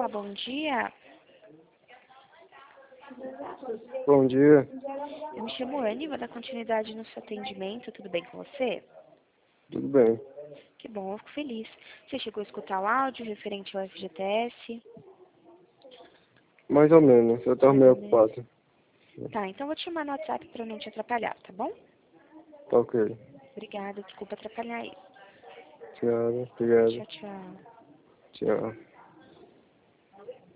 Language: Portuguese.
Olá, bom dia. Bom dia, Eu me chamo Anne, vou dar continuidade no seu atendimento. Tudo bem com você? tudo bem? Que bom, eu fico feliz. Você chegou a escutar o áudio referente ao FGTS? Mais ou menos, eu tava Mais meio ou menos. ocupado. Tá, então eu vou te chamar no WhatsApp para não te atrapalhar, tá bom? Tá ok. Obrigada, desculpa atrapalhar aí. Obrigado, obrigado. Tchau, tchau. Tchau.